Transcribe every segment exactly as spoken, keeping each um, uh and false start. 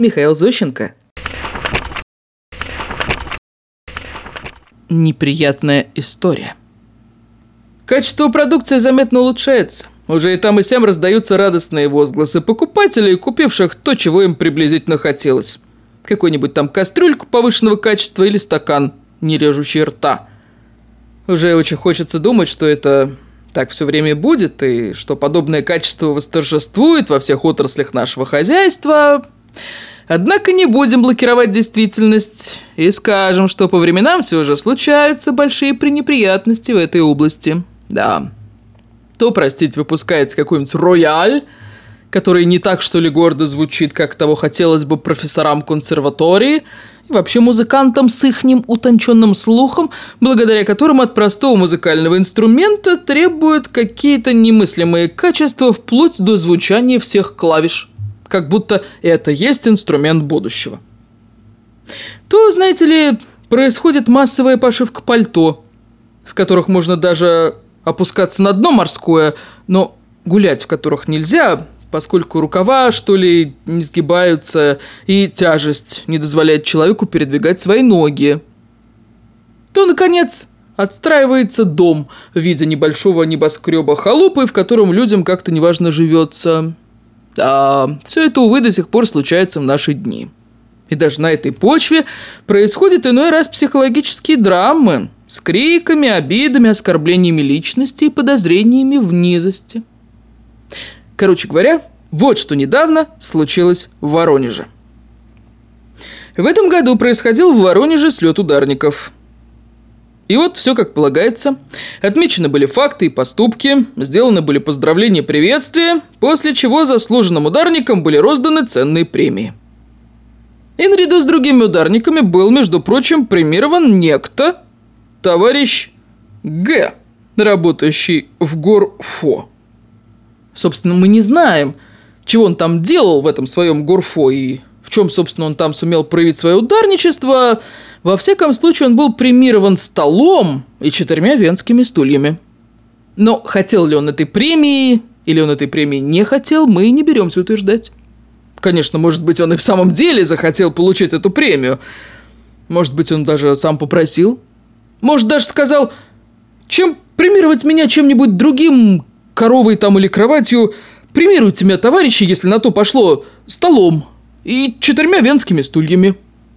Михаил Зощенко. Неприятная история. Качество продукции заметно улучшается. Уже и там и сям раздаются радостные возгласы покупателей, купивших то, чего им приблизительно хотелось. Какую-нибудь там кастрюльку повышенного качества или стакан, не режущий рта. Уже очень хочется думать, что это так все время будет, и что подобное качество восторжествует во всех отраслях нашего хозяйства. Однако не будем блокировать действительность и скажем, что по временам все же случаются большие пренеприятности в этой области. Да. То, простите, выпускается какой-нибудь рояль, который не так, что ли, гордо звучит, как того хотелось бы профессорам консерватории, и вообще музыкантам с ихним утонченным слухом, благодаря которым от простого музыкального инструмента требуют какие-то немыслимые качества вплоть до звучания всех клавиш. Как будто это есть инструмент будущего. То, знаете ли, происходит массовая пошивка пальто, в которых можно даже опускаться на дно морское, но гулять в которых нельзя, поскольку рукава, что ли, не сгибаются, и тяжесть не дозволяет человеку передвигать свои ноги. То, наконец, отстраивается дом в виде небольшого небоскреба халупы, в котором людям как-то неважно живется. Да, все это, увы, до сих пор случается в наши дни. И даже на этой почве происходят иной раз психологические драмы с криками, обидами, оскорблениями личности и подозрениями в низости. Короче говоря, вот что недавно случилось в Воронеже. В этом году происходил в Воронеже слет ударников. И вот все как полагается. Отмечены были факты и поступки, сделаны были поздравления, приветствия, после чего заслуженным ударникам были розданы ценные премии. И наряду с другими ударниками был, между прочим, премирован некто, товарищ Г, работающий в горфо. Собственно, мы не знаем, чего он там делал в этом своем горфо и в чем, собственно, он там сумел проявить свое ударничество. Во всяком случае, он был премирован столом и четырьмя венскими стульями. Но хотел ли он этой премии, или он этой премии не хотел, мы не беремся утверждать. Конечно, может быть, он и в самом деле захотел получить эту премию. Может быть, он даже сам попросил. Может, даже сказал, чем премировать меня чем-нибудь другим, коровой там или кроватью, премируйте меня, товарищи, если на то пошло, столом и четырьмя венскими стульями.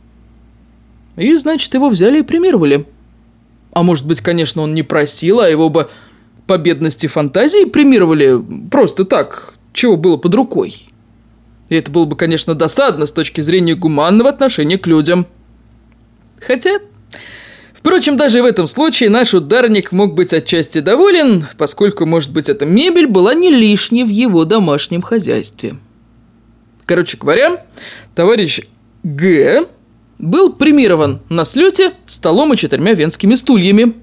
И, значит, его взяли и премировали. А может быть, конечно, он не просил, а его бы по бедности фантазии премировали просто так, чего было под рукой. И это было бы, конечно, досадно с точки зрения гуманного отношения к людям. Хотя, впрочем, даже в этом случае наш ударник мог быть отчасти доволен, поскольку, может быть, эта мебель была не лишней в его домашнем хозяйстве. Короче говоря, товарищ Г был премирован на слете столом и четырьмя венскими стульями.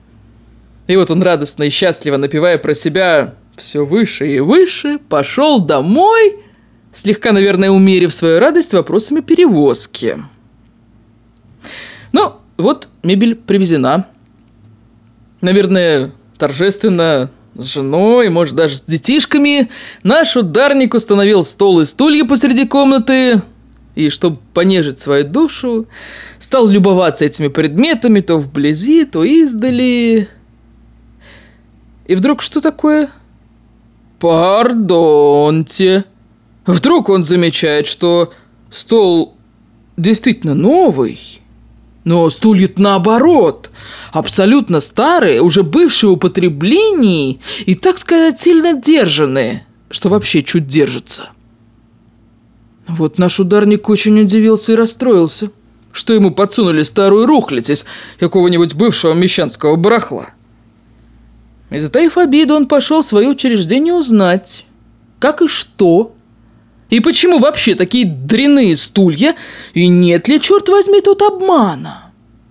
И вот он радостно и счастливо, напевая про себя все выше и выше, пошел домой, слегка, наверное, умерив свою радость вопросами перевозки. Ну, вот мебель привезена. Наверное, торжественно, с женой, может, даже с детишками, наш ударник установил стол и стулья посреди комнаты и, чтобы понежить свою душу, стал любоваться этими предметами то вблизи, то издали. И вдруг что такое? Пардоньте. Вдруг он замечает, что стол действительно новый, но стулья-то наоборот, абсолютно старые, уже бывшие в употреблении и, так сказать, сильно держанные, что вообще чуть держатся. Вот наш ударник очень удивился и расстроился, что ему подсунули старую рухлядь из какого-нибудь бывшего мещанского барахла. И, затаив обиду, он пошел в свое учреждение узнать, как и что, и почему вообще такие дрянные стулья, и нет ли, черт возьми, тут обмана.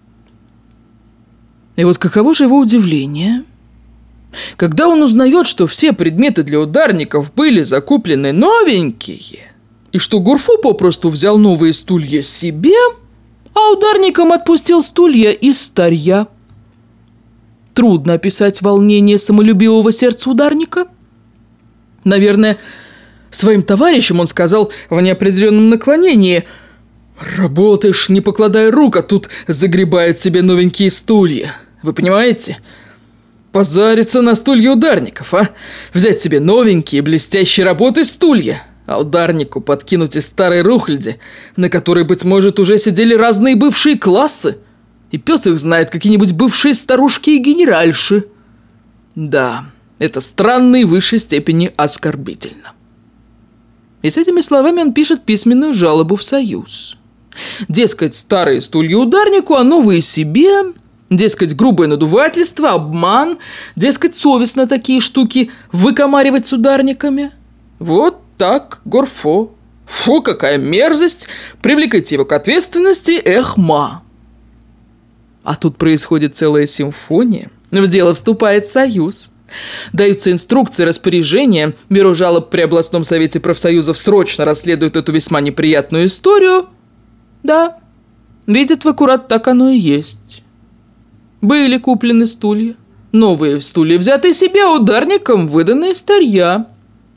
И вот каково же его удивление, когда он узнает, что все предметы для ударников были закуплены новенькие, и что Гурфу попросту взял новые стулья себе, а ударникам отпустил стулья из старья. Трудно описать волнение самолюбивого сердца ударника. Наверное, Своим товарищам он сказал в неопределенном наклонении: «Работаешь, не покладая рук, а тут загребают себе новенькие стулья. Вы понимаете? Позариться на стулья ударников, а? Взять себе новенькие, блестящие работы стулья, а ударнику подкинуть из старой рухляди, на которой, быть может, уже сидели разные бывшие классы, и пес их знает, какие-нибудь бывшие старушки и генеральши. Да, это странно и в высшей степени оскорбительно». И с этими словами он пишет письменную жалобу в Союз. Дескать, старые стулья ударнику, а новые себе. Дескать, грубое надувательство, обман. Дескать, совестно такие штуки выкомаривать с ударниками. Вот так, Горфо. Фу, какая мерзость. Привлекайте его к ответственности, эхма. А тут происходит целая симфония. В дело вступает Союз. Даются инструкции, распоряжения. Бюро жалоб при областном совете профсоюзов срочно расследует эту весьма неприятную историю. Да, видит в аккурат, так оно и есть. Были куплены стулья. Новые стулья, взятые себе, ударником выданные старья.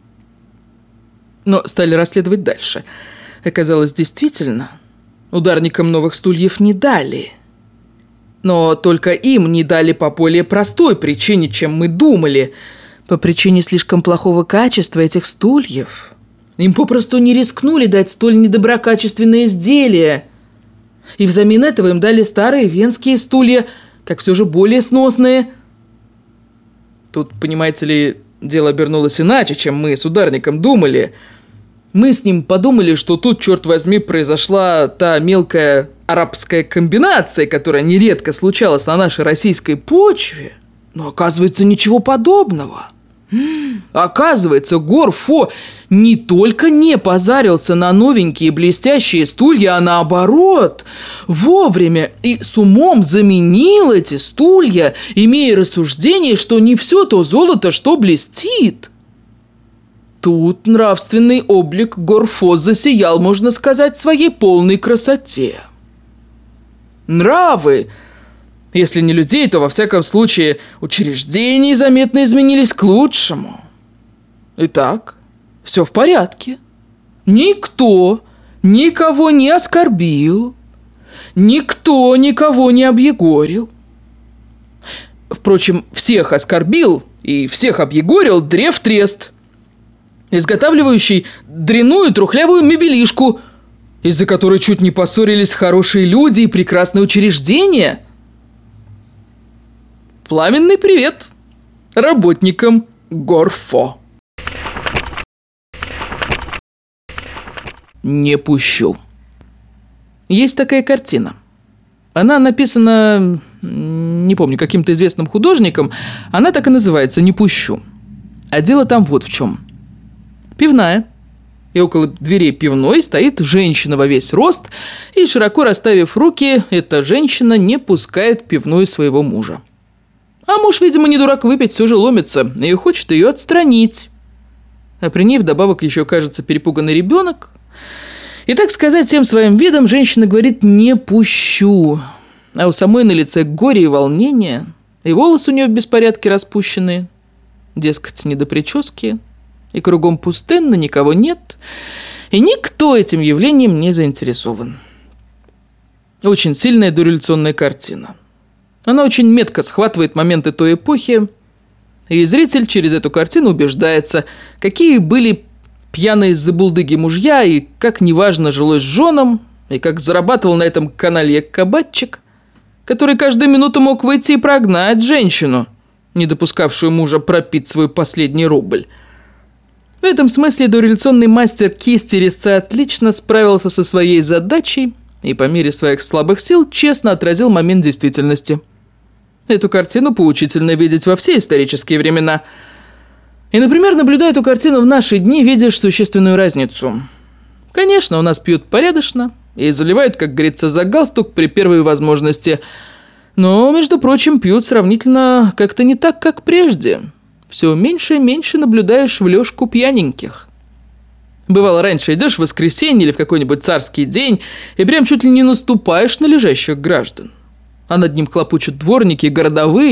Но стали расследовать дальше. Оказалось, действительно, ударникам новых стульев не дали. Но только им не дали по более простой причине, чем мы думали. По причине слишком плохого качества этих стульев. Им попросту не рискнули дать столь недоброкачественные изделия. И взамен этого им дали старые венские стулья, как все же более сносные. Тут, понимаете ли, дело обернулось иначе, чем мы с ударником думали. Мы с ним подумали, что тут, черт возьми, произошла та мелкая арабская комбинация, которая нередко случалась на нашей российской почве. Но оказывается, ничего подобного. Оказывается, Горфо не только не позарился на новенькие блестящие стулья, а наоборот, вовремя и с умом заменил эти стулья, имея рассуждение, что не все то золото, что блестит. Тут нравственный облик Горфо засиял, можно сказать, в своей полной красоте. Нравы, если не людей, то, во всяком случае, учреждений заметно изменились к лучшему. Итак, все в порядке. Никто никого не оскорбил, никто никого не объегорил. Впрочем, всех оскорбил и всех объегорил Древтрест, изготавливающий дрянную трухлявую мебелишку, из-за которой чуть не поссорились хорошие люди и прекрасные учреждения. Пламенный привет работникам Горфо. Не пущу. Есть такая картина. Она написана, не помню, каким-то известным художником. Она так и называется «Не пущу». А дело там вот в чем. Пивная. И около дверей пивной стоит женщина во весь рост, и, широко расставив руки, эта женщина не пускает в пивную своего мужа. А муж, видимо, не дурак выпить, все же ломится, и хочет ее отстранить. А при ней вдобавок еще, кажется, перепуганный ребенок. И, так сказать, всем своим видом женщина говорит «не пущу». А у самой на лице горе и волнение, и волосы у нее в беспорядке распущенные, дескать, не до прически. И кругом пустынно, никого нет, и никто этим явлением не заинтересован. Очень сильная дореволюционная картина. Она очень метко схватывает моменты той эпохи, и зритель через эту картину убеждается, какие были пьяные забулдыги мужья, и как неважно жилось женам, и как зарабатывал на этом каналья-кабачик, который каждую минуту мог выйти и прогнать женщину, не допускавшую мужа пропить свой последний рубль. В этом смысле дореволюционный мастер кисти резца отлично справился со своей задачей и по мере своих слабых сил честно отразил момент действительности. Эту картину поучительно видеть во все исторические времена. И, например, наблюдая эту картину в наши дни, видишь существенную разницу. Конечно, у нас пьют порядочно и заливают, как говорится, за галстук при первой возможности. Но, между прочим, пьют сравнительно как-то не так, как прежде. Все меньше и меньше наблюдаешь в лёжку пьяненьких. Бывало, раньше идешь в воскресенье или в какой-нибудь царский день и прям чуть ли не наступаешь на лежащих граждан. А над ним хлопочут дворники, городовые,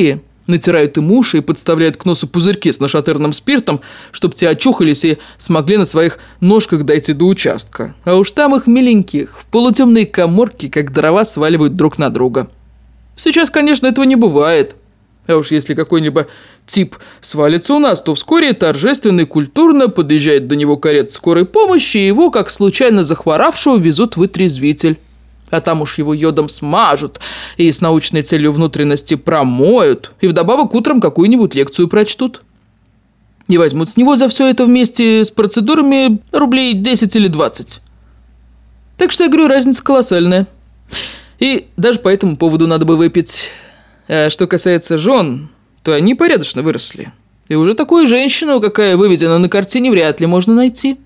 Натирают им уши и подставляют к носу пузырьки с нашатырным спиртом, чтобы те очухались и смогли на своих ножках дойти до участка. А уж там их миленьких в полутемные каморки, как дрова, сваливают друг на друга. Сейчас, конечно, этого не бывает. А уж если какой-нибудь тип свалится у нас, то вскоре торжественно и культурно подъезжает до него карета скорой помощи, и его, как случайно захворавшего, везут в вытрезвитель. А там уж его йодом смажут, и с научной целью внутренности промоют, и вдобавок утром какую-нибудь лекцию прочтут. И возьмут с него за все это вместе с процедурами рублей десять или двадцать. Так что, я говорю, разница колоссальная. И даже по этому поводу надо бы выпить. А что касается жен, то они порядочно выросли. И уже такую женщину, какая выведена на картине, вряд ли можно найти.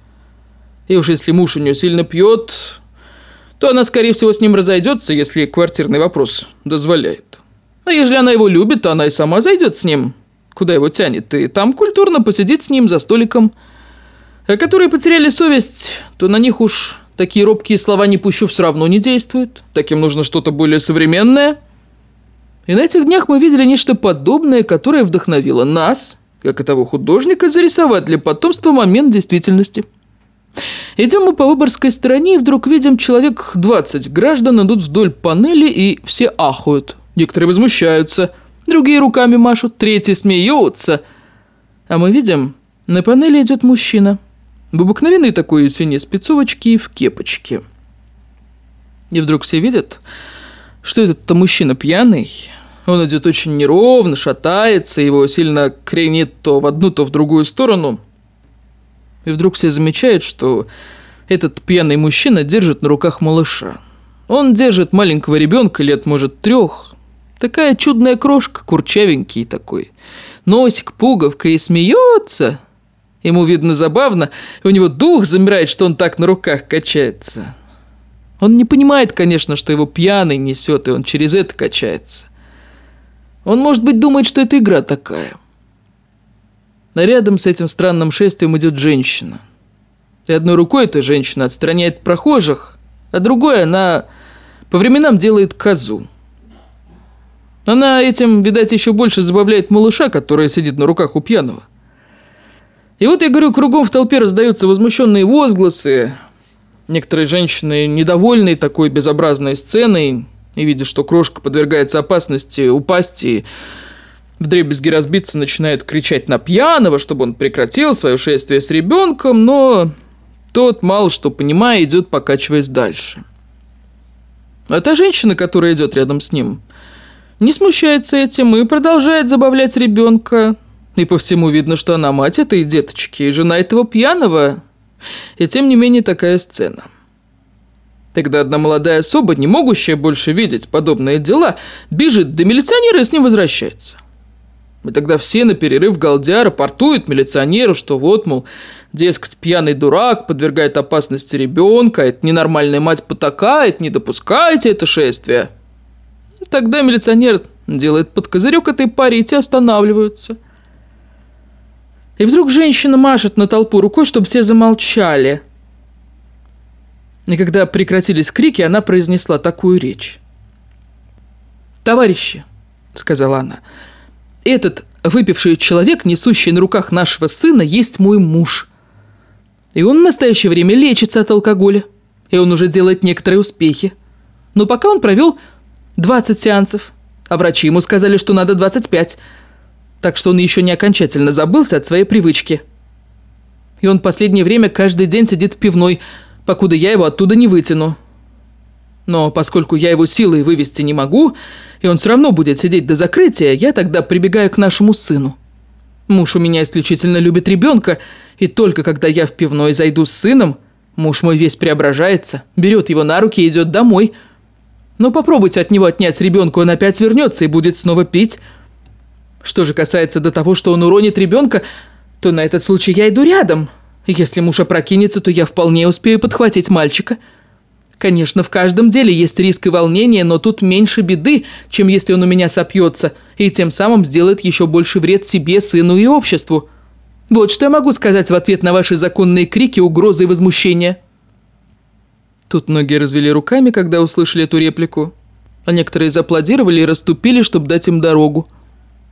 И уж если муж у нее сильно пьет, то она, скорее всего, с ним разойдется, если квартирный вопрос дозволяет. А если она его любит, то она и сама зайдет с ним, куда его тянет, и там культурно посидит с ним за столиком. А которые потеряли совесть, то на них уж такие робкие слова «не пущу» все равно не действуют. Таким нужно что-то более современное. И на этих днях мы видели нечто подобное, которое вдохновило нас, как и того художника, зарисовать для потомства момент действительности. Идем мы по Выборгской стороне, и вдруг видим человек двадцать граждан идут вдоль панели, и все ахают. Некоторые возмущаются, другие руками машут, третьи смеются. А мы видим, на панели идет мужчина в обыкновенной такой синей спецовочке и в кепочке. И вдруг все видят, что этот-то мужчина пьяный. Он идет очень неровно, шатается, его сильно кренит то в одну, то в другую сторону. И вдруг все замечают, что этот пьяный мужчина держит на руках малыша. Он держит маленького ребенка лет, может, трех. Такая чудная крошка, курчавенький такой. Носик, пуговка, и смеется. Ему, видно, забавно, и у него дух замирает, что он так на руках качается. Он не понимает, конечно, что его пьяный несет, и он через это качается. Он, может быть, думает, что это игра такая. А рядом с этим странным шествием идет женщина. И одной рукой эта женщина отстраняет прохожих, а другой она по временам делает козу. Она этим, видать, еще больше забавляет малыша, который сидит на руках у пьяного. И вот, я говорю, кругом в толпе раздаются возмущенные возгласы. Некоторые женщины, недовольные такой безобразной сценой, и видя, что крошка подвергается опасности упасть и вдребезги разбиться, начинают кричать на пьяного, чтобы он прекратил свое шествие с ребенком, но тот, мало что понимая, идет, покачиваясь дальше. А та женщина, которая идет рядом с ним, не смущается этим и продолжает забавлять ребенка. И по всему видно, что она мать этой деточки и жена этого пьяного. И тем не менее такая сцена. Тогда одна молодая особа, не могущая больше видеть подобные дела, бежит до милиционера и с ним возвращается. И тогда все на перерыв галдя рапортуют милиционеру, что вот, мол, дескать, пьяный дурак подвергает опасности ребенка, это ненормальная мать потакает, не допускайте это шествие. И тогда милиционер делает под козырек этой паре, и те останавливаются. И вдруг женщина машет на толпу рукой, чтобы все замолчали. И когда прекратились крики, она произнесла такую речь. «Товарищи», — сказала она, — «этот выпивший человек, несущий на руках нашего сына, есть мой муж. И он в настоящее время лечится от алкоголя, и он уже делает некоторые успехи. Но пока он провел двадцать сеансов, а врачи ему сказали, что надо двадцать пять, так что он еще не окончательно забылся от своей привычки. И он в последнее время каждый день сидит в пивной, покуда я его оттуда не вытяну. Но поскольку я его силой вывести не могу, и он все равно будет сидеть до закрытия, я тогда прибегаю к нашему сыну. Муж у меня исключительно любит ребенка, и только когда я в пивной зайду с сыном, муж мой весь преображается, берет его на руки и идет домой. Но попробуйте от него отнять ребенка, он опять вернется и будет снова пить. Что же касается до того, что он уронит ребенка, то на этот случай я иду рядом. Если муж опрокинется, то я вполне успею подхватить мальчика. Конечно, в каждом деле есть риск и волнение, но тут меньше беды, чем если он у меня сопьется, и тем самым сделает еще больше вред себе, сыну и обществу. Вот что я могу сказать в ответ на ваши законные крики, угрозы и возмущения». Тут многие развели руками, когда услышали эту реплику, а некоторые зааплодировали и расступили, чтобы дать им дорогу.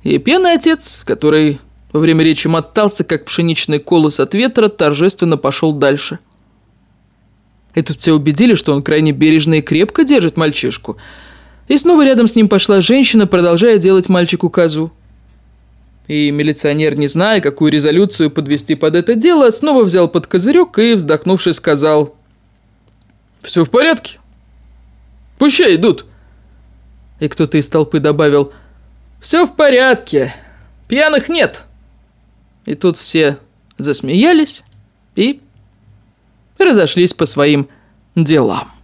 И пьяный отец, который во время речи мотался, как пшеничный колос от ветра, торжественно пошел дальше. И тут все убедили, что он крайне бережно и крепко держит мальчишку. И снова рядом с ним пошла женщина, продолжая делать мальчику козу. И милиционер, не зная, какую резолюцию подвести под это дело, снова взял под козырек и, вздохнувши, сказал: «Все в порядке. Пущай идут». И кто-то из толпы добавил: «Все в порядке. Пьяных нет». И тут все засмеялись и разошлись по своим делам.